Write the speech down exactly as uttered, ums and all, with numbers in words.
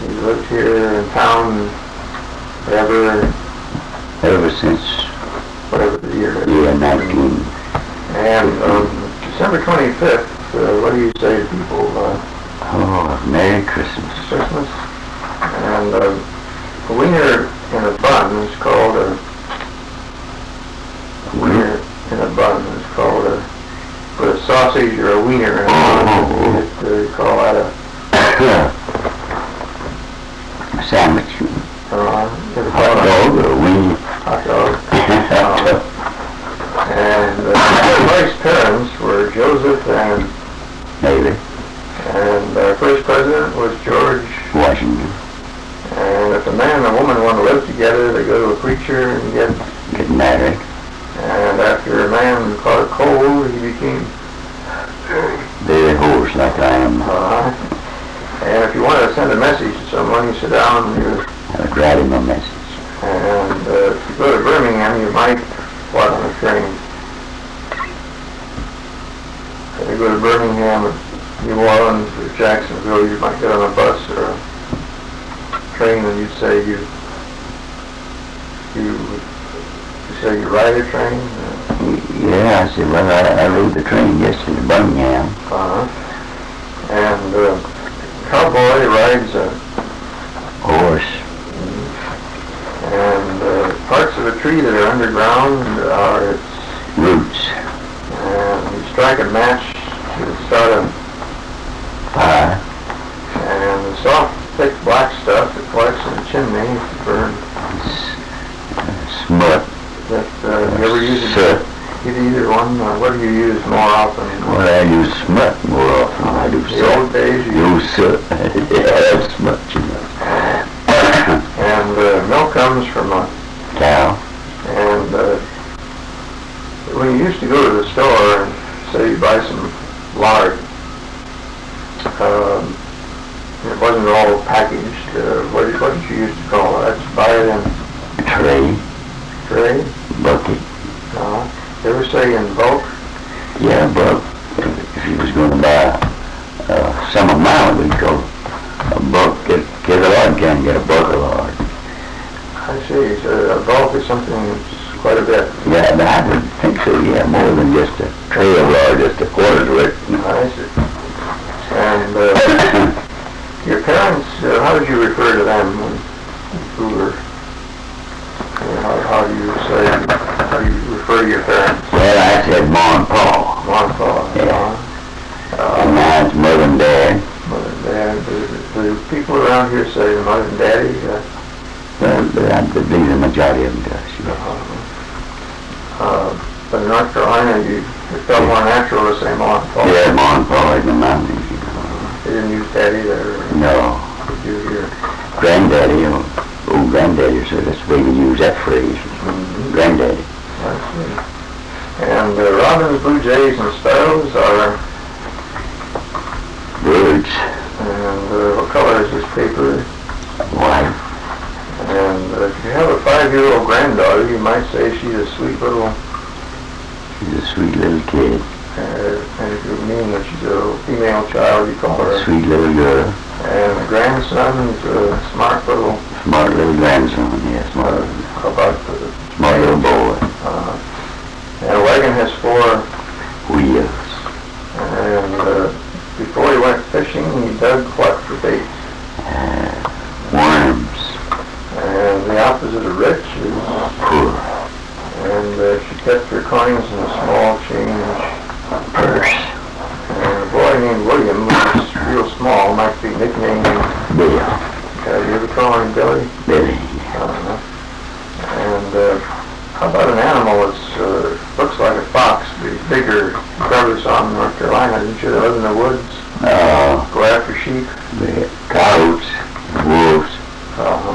You lived here in town forever? Ever since, whatever the year is. yeah, nineteen. And um, December twenty-fifth, uh, what do you say to people? Uh, Oh, Merry Christmas. Christmas. And uh, a wiener in a bun is called a, a wiener in a bun is called a, put a sausage or a wiener in a bun, Oh. it, uh, you call that a, A sandwich. uh, you Hot call it dog or a wing. a hot dog. Um, and uh, Christ's parents were Joseph and, Maybe. and our first president was George. Washington. And if a man and a woman want to live together, they go to a preacher and get, Get married. and after a man caught a cold, he became, Very hoarse like I am. uh, and if you wanted to send a message to someone, you sit down and you, I would write him a message. and uh, if you go to Birmingham, you might fly on a train. If you go to Birmingham, or New Orleans, or Jacksonville, you might get on a bus or a train, and you'd say you, you, you say you ride a train. Uh, Yeah, I said, well, I, I rode the train yesterday to Birmingham. Uh-huh. And uh, cowboy rides a Horse. and uh, parts of a tree that are underground are its, Roots. and you strike a match to start a Fire. and the soft, thick black stuff that collects in the chimney to burn. S- uh, smut. That uh, you ever use it? Soot. Either either one. Uh, what do you use more often? Well, I use smut more often than I do The soot. old days, you You use soot. Yeah, that's smut, you know. and uh, milk comes from a Cow. And uh, when you used to go to the store and say you buy some lard, um, it wasn't all packaged. Uh, what, did, what did you used to call it? Buy it in Tray. tray? Bucket. Uh, you ever say in bulk? Yeah, but if you was going to buy uh, some amount, we'd go a buck, get, get a lard can, get a buck of lard. I see. So a bulk is something that's quite a bit. Yeah, but I would think so, yeah, more than just a tray of lard, just a quarter's worth. I see. And uh, your parents, uh, how did you refer to them when you were, uh, how, how do you say, how do you refer to your parents? Well, I said Ma and Pa. Mom and Pa. Yeah. Uh, And mine's Mother and Dad. mother and dad. Do, do people around here say mother and daddy? Uh, Well, but I believe the majority of them does. Yeah. uh, but in North Carolina, you, it felt more natural to say mom and Pa. Yeah, Ma and Pa in the mountains, you know. They didn't use daddy there. or No. Did you hear? Granddaddy, you know, old granddaddy said that's the way we use that phrase. Mm-hmm. Granddaddy. I see. And uh, robins, blue jays, and sparrows are, Birds. and uh, what color is this paper? White. And uh, if you have a five-year-old granddaughter, you might say she's a sweet little, She's a sweet little kid. uh, and if you mean that she's a female child, you call her. Sweet little girl. And the grandson's a smart little, Smart little grandson, yeah, smart, uh, how about the, smart little boy. uh, and a wagon has four, Wheels. and uh, before he went fishing, he dug what for bait? Uh, worms. And the opposite of rich is, Poor. and uh, she kept her coins in a small change Purse. And a boy named William, who was real small, might be nicknamed, Bill. uh, you ever call him Billy? Billy. Uh, and uh, how about an animal that uh, looks like a fox, but he's bigger? You probably saw him in North Carolina, didn't you? They live in the woods, Uh, go after sheep. the coyotes, wolves. Uh,